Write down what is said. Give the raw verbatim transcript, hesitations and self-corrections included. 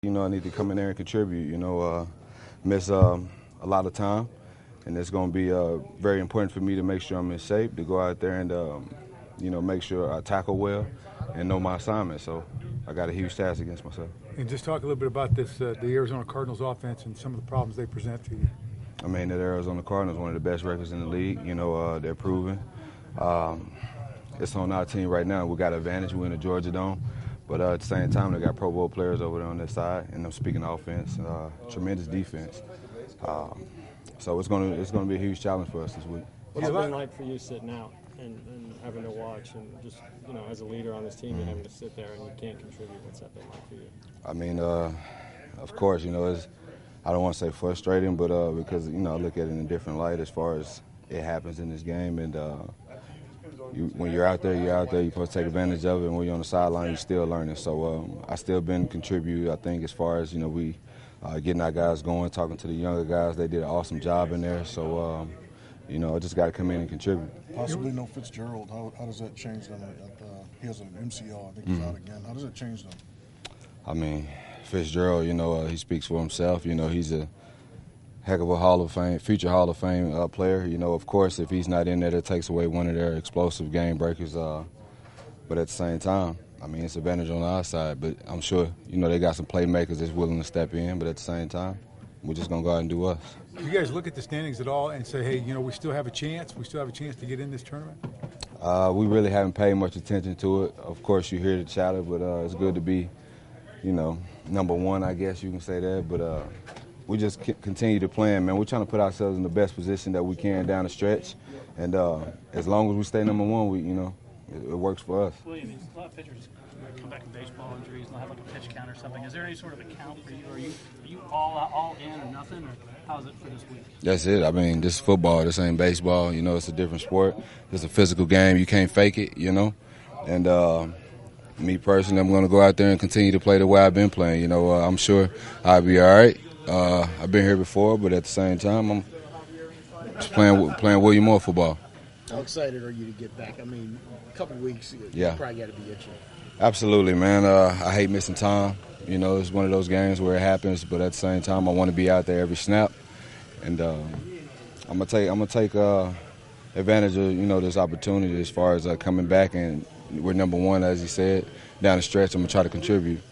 You know, I need to come in there and contribute, you know, uh, miss um, a lot of time, and it's going to be uh, very important for me to make sure I'm in shape, to go out there and, um, you know, make sure I tackle well and know my assignment. So I got a huge task against myself. And just talk a little bit about this, uh, the Arizona Cardinals offense and some of the problems they present to you. I mean, the Arizona Cardinals, one of the best records in the league. You know, uh, they're proven. Um, it's on our team right now. We got an advantage. We're in the Georgia Dome. But uh, at the same time, they got Pro Bowl players over there on their side, and I'm speaking offense, uh, tremendous defense. Um, so it's going to it's going to be a huge challenge for us this week. What's it been like for you sitting out and, and having to watch, and just, you know, as a leader on this team, and having to sit there and you can't contribute? What's that been like for you? I mean, uh, of course, you know, it's, I don't want to say frustrating, but uh, because, you know, I look at it in a different light as far as it happens in this game, and uh, You, when you're out there, you're out there. You're supposed to take advantage of it. And when you're on the sideline, you're still learning. So um, I still been contribute. I think as far as, you know, we uh, getting our guys going, talking to the younger guys. They did an awesome job in there. So um, you know, I just got to come in and contribute. Possibly no Fitzgerald. How, how does that change them? Uh, he has an M C L. I think he's mm-hmm. out again. How does it change them? I mean, Fitzgerald, you know, uh, he speaks for himself. You know, he's a heck of a Hall of Fame, future Hall of Fame uh, player. You know, of course, if he's not in there, that takes away one of their explosive game breakers. Uh, but at the same time, I mean, it's advantage on our side. But I'm sure, you know, they got some playmakers that's willing to step in. But at the same time, we're just going to go out and do us. Do you guys look at the standings at all and say, hey, you know, we still have a chance? We still have a chance to get in this tournament? Uh, we really haven't paid much attention to it. Of course, you hear the chatter, but uh, it's good to be, you know, number one, I guess you can say that. But uh, we just continue to plan, man. We're trying to put ourselves in the best position that we can down the stretch, and uh, as long as we stay number one, we, you know, it, it works for us. William, a lot of pitchers come back from baseball injuries and they'll have like a pitch count or something. Is there any sort of a count for you? Or are you are you all all in or nothing, or how's it for this week? That's it. I mean, this is football. This ain't baseball. You know, it's a different sport. It's a physical game. You can't fake it. You know, and. Uh, Me personally, I'm going to go out there and continue to play the way I've been playing. You know, uh, I'm sure I'll be all right. Uh, I've been here before, but at the same time, I'm just playing playing William Moore football. How excited are you to get back? I mean, a couple of weeks, you yeah. probably got to be itching. Absolutely, man. Uh, I hate missing time. You know, it's one of those games where it happens, but at the same time, I want to be out there every snap. And uh, I'm gonna take I'm gonna take uh, advantage of you know this opportunity as far as uh, coming back, and we're number one, as he said, down the stretch. I'm gonna try to contribute.